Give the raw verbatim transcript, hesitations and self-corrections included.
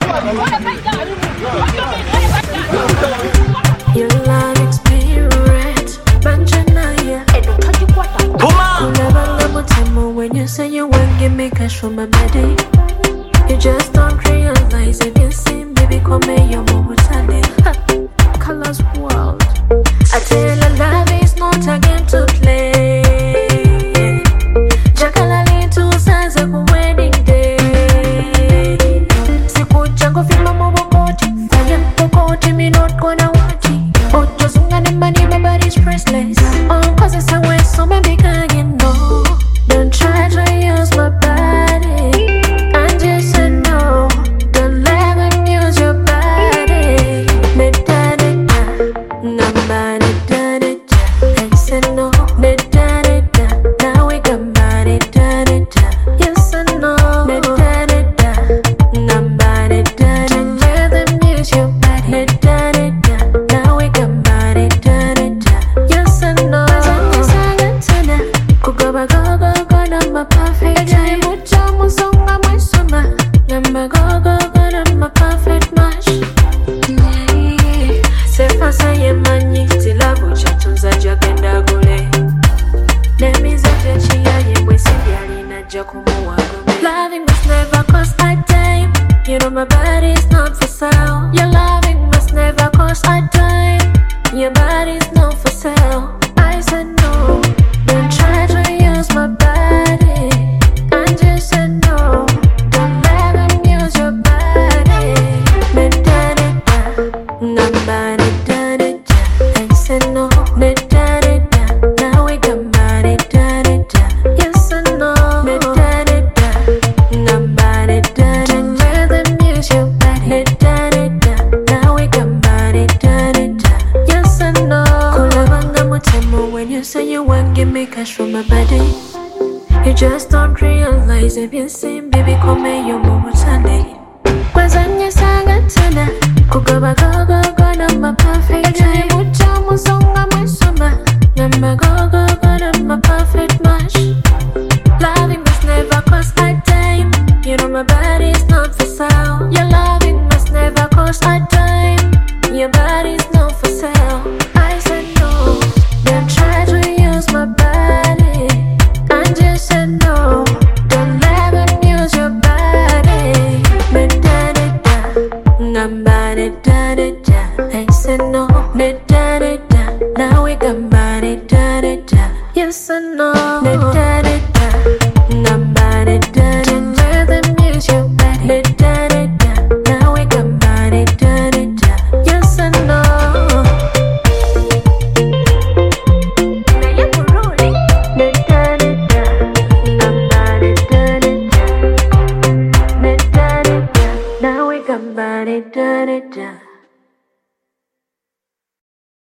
Your love experience, Banjanaya. You never let me tell me when you say you won't give me cash for my body. You just don't realize if you see baby come here, you're more Colors world. I tell you love is not a game to play. Jakalali two sides of a wedding day. Siku chango fima mobo koti. Fanya pokoti me not gonna watch it. Oh, just unga ni money, my body's priceless. Oh, cause it's a waste, so maybe can't get no. Don't try to use my body. And just say no. Don't let them use your body. Me da da da, nobody da da da. I said no. Me da da da, now we got body da da da. Yes and no. Me da da da, nobody da da. Don't let them use your body. Me da da da, now we got body da da da. Yes and no. Yes and tena, kugoba go go go, I'm perfect. Jai mucha muzonga mwisoma, namba go go go, I'm a perfect match. Sefa saye manyi, tilabu chatunza jagenda gule. Nemiza jachiya yemwe sibyali na jakumuwa gule. Loving must never cost a dime. You know my body's not for sale. Your loving must never cost a dime. Your body's not for sale. I said no. Don't try to use my body. I just said no. Don't let them use your body. Me da da da, nobody da da da. I said no. Me da da da, now we got body da da da. Yes and no. Me da da da, nobody da da. Don't let them use your body. Me da da da, now we got body da da da. Yes and no. Kulabanga mutemo when you say you won't give me cash for my body. You just don't realize if you see baby come here, you're more Sunday. Kwazanya sanga tena, kugoba go go go, I'm a perfect. Jai mucha muzonga mwisoma, namba go go go, I'm a perfect match. Loving must never cost a dime. You know my body's not for sale. Your loving must never cost a dime. Your body's not for sale. I said no. Don't try to use my body. I just said no. Don't let them use your body. Me da da da, nobody da da da. I said no. Me da da da, now we got body da da da. Yes and no. Me da da da, nobody da da. Don't let them use your body. Me da da da, now we got body da da da. Yes and no. Me da da da, nobody da da da. Me da da da, now we got body da da da.